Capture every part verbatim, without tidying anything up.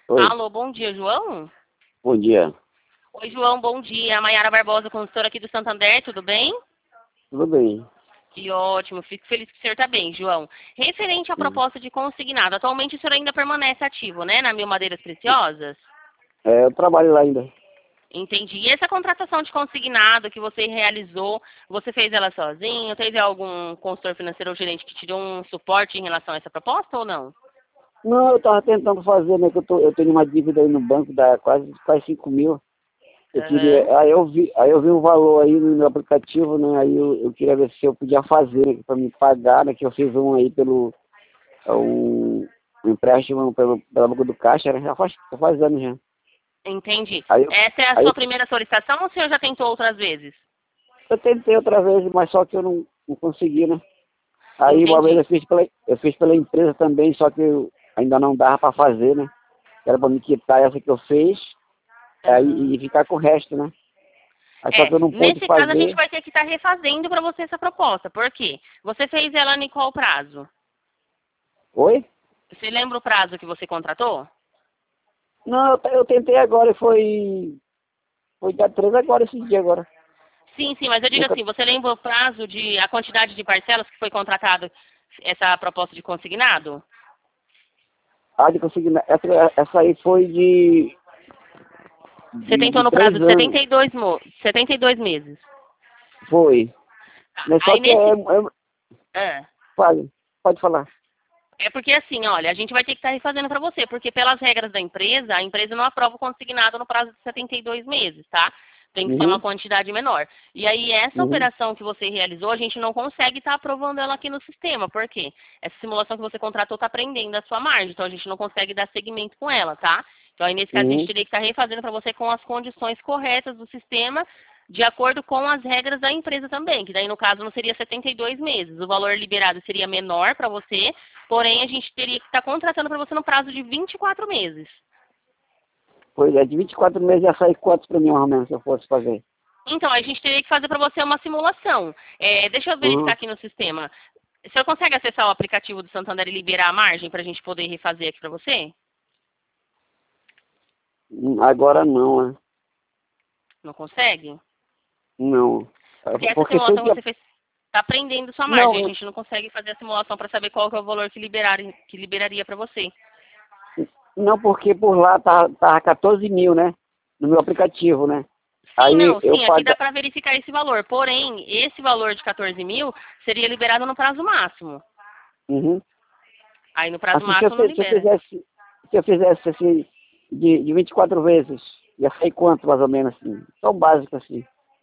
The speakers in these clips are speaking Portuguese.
Oi, Alô, bom dia, João? bom dia. Oi, João, bom dia. Mayara Barbosa, consultora aqui do Santander, tudo bem? Tudo bem? Que ótimo, fico feliz que o senhor está bem, João. Referente à Sim. proposta de consignado, atualmente o senhor ainda permanece ativo, né, na Mil Madeiras Preciosas? É, eu trabalho lá ainda. Entendi. E essa contratação de consignado que você realizou, você fez ela sozinho? Teve algum consultor financeiro ou gerente que te deu um suporte em relação a essa proposta ou não? Não, eu tava tentando fazer, né? Que eu, tô, eu tenho uma dívida aí no banco da quase, quase cinco mil. Eu Aham. queria, aí eu vi, aí eu vi um valor aí no meu aplicativo, né? Aí eu, eu queria ver se eu podia fazer, né, para me pagar, né? Que eu fiz um aí pelo é um, um empréstimo pelo, pelo Banco do Caixa, né? Já faz, já faz anos já. Entendi. Aí eu, Essa é a aí sua eu, primeira solicitação ou o senhor já tentou outras vezes? eu tentei outra vez, mas só que eu não, não consegui, né? Aí uma vez Entendi. eu fiz pela, eu fiz pela empresa também, só que eu ainda não dava para fazer, né? Era para me quitar essa que eu fiz aí, Aham. e ficar com o resto, né? Aí só É, que eu não pude nesse caso a gente fazer. vai ter que estar refazendo para você essa proposta. Por quê? Você fez ela em qual prazo? Oi? Você lembra o prazo que você contratou? Não, eu, eu tentei agora e foi. Foi dia três agora, esse dia agora. Sim, sim, mas eu digo Nunca. assim, você lembra o prazo de a quantidade de parcelas que foi contratado essa proposta de consignado? Ah, de conseguir. Essa, essa aí foi de, Você de, tentou de no prazo três de anos. setenta e dois, mo- setenta e dois meses. Foi. Tá. Mas só Aí que é. nesse. é Ah. fale, pode falar. É porque assim, olha, a gente vai ter que estar refazendo para você, porque pelas regras da empresa, a empresa não aprova o consignado no prazo de setenta e dois meses, tá? Tem que ser uma Uhum, quantidade menor. E aí, essa uhum, operação que você realizou, a gente não consegue estar aprovando ela aqui no sistema. Por quê? Essa simulação que você contratou está prendendo a sua margem, então a gente não consegue dar seguimento com ela, tá? Então, aí, nesse caso, a gente uhum. teria que estar refazendo para você com as condições corretas do sistema, de acordo com as regras da empresa também, que daí, no caso, não seria setenta e dois meses. O valor liberado seria menor para você, porém, a gente teria que estar contratando para você no prazo de vinte e quatro meses. Pois é, de vinte e quatro meses ia sair quantos pra mim, mais ou menos, se eu fosse fazer? Então, a gente teria que fazer para você uma simulação. É, deixa eu verificar Uhum. aqui no sistema. O senhor consegue acessar o aplicativo do Santander e liberar a margem para a gente poder refazer aqui para você? Hum, Agora não, né? Não consegue? Não. Porque essa Porque se eu simulação que tinha. você fez está prendendo sua margem. A Não, gente não consegue fazer a simulação para saber qual que é o valor que, liberar, que liberaria para você. não, porque por lá tá, tá quatorze mil, né? No meu aplicativo, né? Sim, Aí não, eu sim, aqui dá paga. para verificar esse valor. Porém, esse valor de quatorze mil seria liberado no prazo máximo. Uhum. Aí no prazo Assim, se eu, máximo não fi- se eu libera. fizesse, se eu fizesse assim, de, de vinte e quatro vezes, ia sair quanto mais ou menos assim? Só o básico assim.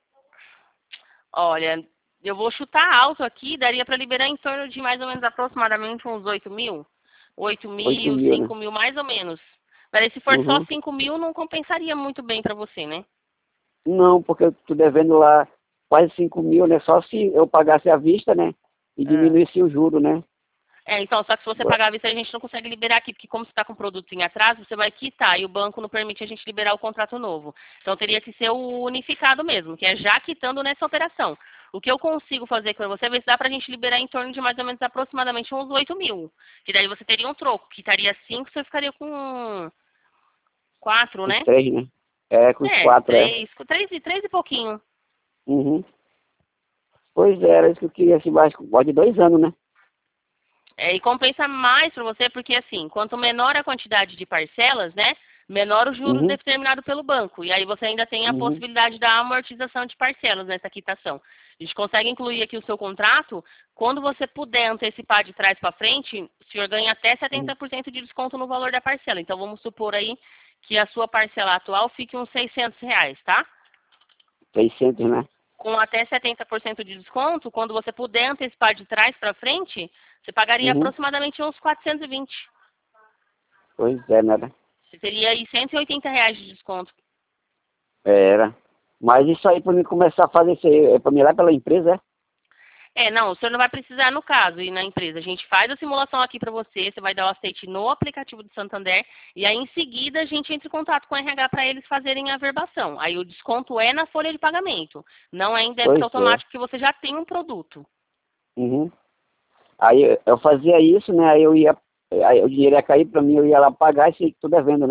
Olha, eu vou chutar alto aqui, daria para liberar em torno de mais ou menos aproximadamente uns oito mil. oito Oito mil, mil, né? cinco mil, mais ou menos. Mas se for só Uhum. cinco mil, não compensaria muito bem para você, né? Não, porque eu tô devendo lá quase cinco mil, né? Só se eu pagasse à vista, né? E Ah. diminuísse o juro, né? É, então, só que se você pagar a vista, a gente não consegue liberar aqui, porque como você está com o produto em atraso, você vai quitar e o banco não permite a gente liberar o contrato novo. Então, teria que ser o unificado mesmo, que é já quitando nessa operação. O que eu consigo fazer com você, é ver se dá para a gente liberar em torno de mais ou menos aproximadamente uns oito mil. Que daí você teria um troco, quitaria cinco, você ficaria com quatro, Os né? três, né? É, com os É, quatro, é. três, com três e três e pouquinho. Uhum. Pois é, era isso que eu queria, assim, mais, pode dois anos, né? É, e compensa mais para você, porque assim, quanto menor a quantidade de parcelas, né, menor o juro Uhum. determinado pelo banco. E aí você ainda tem a Uhum. possibilidade da amortização de parcelas nessa quitação. A gente consegue incluir aqui o seu contrato, quando você puder antecipar de trás para frente, o senhor ganha até Uhum. setenta por cento de desconto no valor da parcela. Então vamos supor aí que a sua parcela atual fique uns seiscentos reais, tá? seiscentos, né? Com até setenta por cento de desconto, quando você puder antecipar de trás para frente, você pagaria Uhum. aproximadamente uns quatrocentos e vinte. Pois é, nada. Você teria aí cento e oitenta reais de desconto. Era. Mas isso aí, para mim começar a fazer isso aí, é para mim ir lá pela empresa, é? É, não, o senhor não vai precisar no caso e na empresa. A gente faz a simulação aqui para você, você vai dar o aceite no aplicativo do Santander e aí em seguida a gente entra em contato com o R H para eles fazerem a verbação. Aí o desconto é na folha de pagamento, não é em débito Pois é. automático, porque você já tem um produto. Uhum. Aí eu eu fazia isso, né? Aí eu ia, aí o dinheiro ia cair para mim, eu ia lá pagar e sei que tô devendo, né?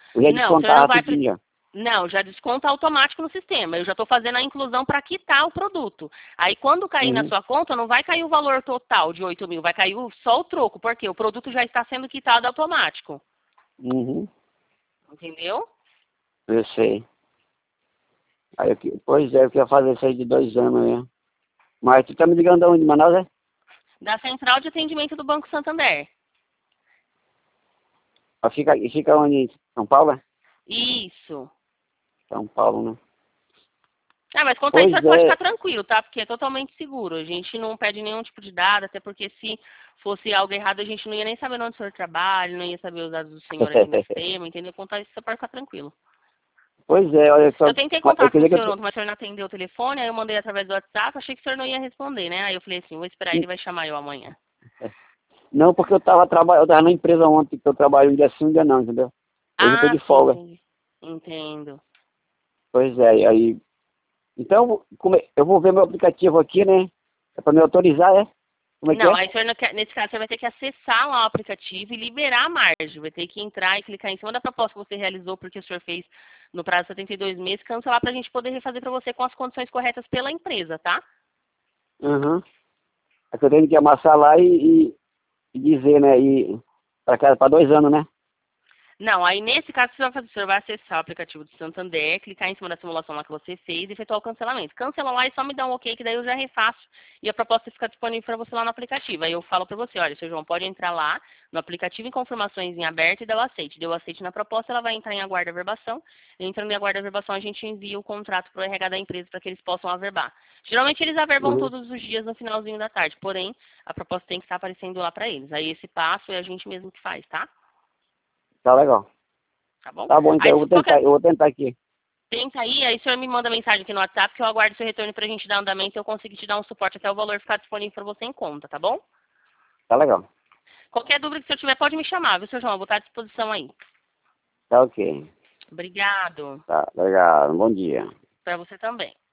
Eu já Não, o senhor descontava não vai... rapidinho já. Não, já desconta automático no sistema. Eu já estou fazendo a inclusão para quitar o produto. Aí quando cair na Uhum. sua conta, não vai cair o valor total de oito mil, vai cair o- só o troco, porque o produto já está sendo quitado automático. Uhum. Entendeu? Eu sei. Aí eu, que- pois é, eu queria fazer isso aí de dois anos, né? Mas tu tá me ligando de onde, de Manaus, é? Da central de atendimento do Banco Santander. Ah, Fica, e fica onde? São Paulo, é? Isso. São Paulo, né? Ah, mas quanto a isso, Pois você pode é. ficar tranquilo, tá? Porque é totalmente seguro. A gente não pede nenhum tipo de dado, até porque se fosse algo errado, a gente não ia nem saber onde o senhor trabalha, não ia saber os dados do senhor aqui no sistema, entendeu? Quanto a isso, você pode ficar tranquilo. Pois é, olha só. Eu tentei Eu contato com o queria que senhor eu... ontem, mas o senhor não atendeu o telefone, aí eu mandei através do WhatsApp, achei que o senhor não ia responder, né? Aí eu falei assim, vou esperar, ele vai chamar eu amanhã. Não, porque eu tava trabalhando, eu tava na empresa ontem, que eu trabalho um dia sim, um dia não, entendeu? Hoje eu tô Ah, de sim, folga. entendi. Entendo. Pois é, e aí... Então, como é- eu vou ver meu aplicativo aqui, né? É pra me autorizar, é? Como é que Não, é? aí o senhor não quer- nesse caso você vai ter que acessar lá o aplicativo e liberar a margem. Vai ter que entrar e clicar em cima da proposta que você realizou, porque o senhor fez no prazo de setenta e dois meses, cancelar para a gente poder refazer para você com as condições corretas pela empresa, tá? Uhum. É que eu tenho que amassar lá e, e, e dizer, né? E pra, cada- pra dois anos, né? Não, aí nesse caso você vai fazer, o senhor vai acessar o aplicativo do Santander, clicar em cima da simulação lá que você fez e efetuar o cancelamento. Cancela lá e só me dá um ok, que daí eu já refaço e a proposta fica disponível para você lá no aplicativo. Aí eu falo para você, olha, seu João, pode entrar lá no aplicativo em confirmações em aberto e dá o aceite. Deu o aceite na proposta, ela vai entrar em aguarda verbação. Entrando em aguarda verbação, a gente envia o contrato para o R H da empresa para que eles possam averbar. Geralmente eles averbam Uhum. todos os dias no finalzinho da tarde, porém a proposta tem que estar aparecendo lá para eles. Aí esse passo é a gente mesmo que faz, tá? Tá legal. Tá bom? Tá bom, então Aí eu se vou tentar, qualquer eu vou tentar aqui. Tenta aí, aí o senhor me manda mensagem aqui no WhatsApp que eu aguardo seu retorno pra gente dar andamento e eu consigo te dar um suporte até o valor ficar disponível para você em conta, tá bom? Tá legal. Qualquer dúvida que o senhor tiver, pode me chamar, viu, seu João? Eu vou estar à disposição aí. Tá ok. Obrigado. Tá, legal. Bom dia. Para você também.